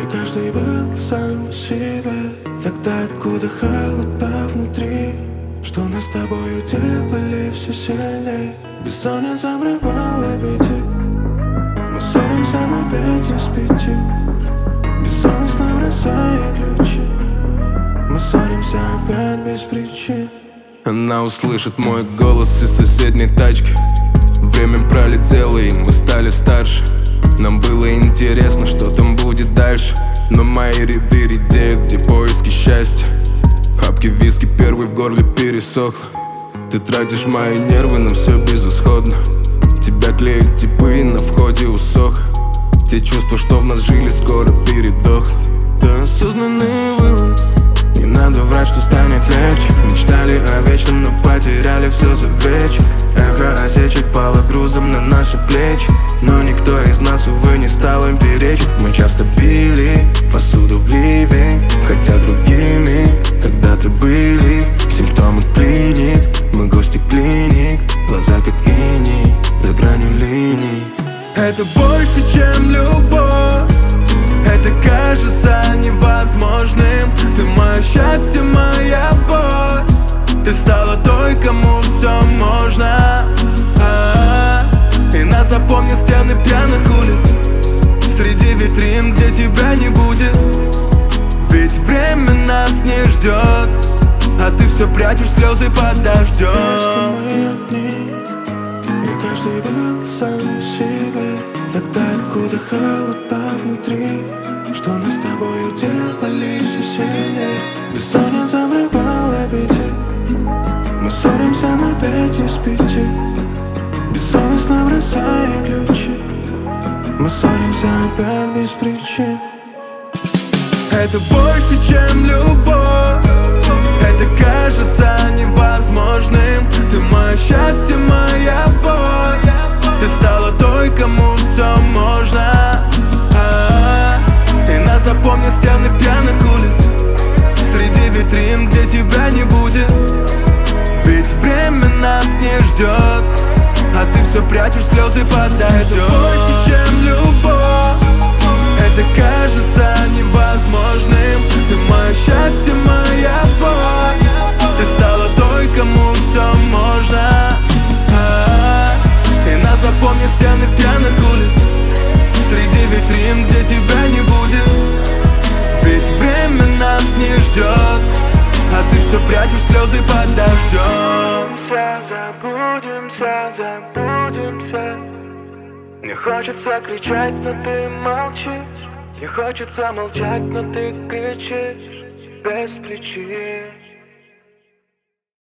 И каждый был сам по себе. Тогда откуда холода внутри, что нас с тобою делали все сильней. Бессонница обрывала аппетит. Мы ссоримся на 5 из 5. Бессовестно бросая ключи. Мы ссоримся опять без причин. Она услышит мой голос из соседней тачки. Время пролетело, и мы стали старше. Нам было интересно, что там будет дальше. Но мои ряды редеют, где поиски счастья. Хапки виски, первый в горле пересохло. Ты тратишь мои нервы, но все безысходно. Тебя клеют типы, на входе усох. Те чувства, что в нас жили, скоро передохнут. Это осознанный вывод. Не надо врать, что станет легче. Мечтали о вечном, но потеряли все за вечер. Эхо осечек пало грузом на наши плечи. Но никто из нас, увы, не стал им перечить. Мы часто били посуду в ливень, хотя другими когда-то были. Симптомы клиник, мы гости клиник. Глаза как иней, за гранью линий. Это больше, чем любовь. Это кажется невозможным. Ты мое счастье, моя боль. Ты стала той, кому все можно. И нас запомнят стены пьяных улиц, среди витрин, где тебя не будет. Ведь время нас не ждет, а ты все прячешь слезы под дождем. Мы одни, и каждый был сам по себе. Тогда откуда холода внутри, что нас с тобою делали все сильнее. Бессонница обрывала аппетит. Мы ссоримся на 5 из 5. Бессовестно бросая ключи. Мы ссоримся опять без причин. Это больше, чем любовь. Это кажется невозможным. Ты мое счастье, моя боль. Ты стала той, кому все можно. И нас запомнят стены пьяных улиц, среди витрин, где тебя не будет. Ведь время нас не ждет, а ты все прячешь слезы под дождем. Это больше, чем любовь. Это кажется невозможным. Ты мое счастье, моя боль. Ты стала той, кому все можно. И нас запомнят стены пьяных улиц, среди витрин, где тебя не будет. Ведь время нас не ждет, а ты все прячешь слезы под дождем. Забудемся. Мне хочется кричать, но ты молчишь. Мне хочется молчать, но ты кричишь без причин.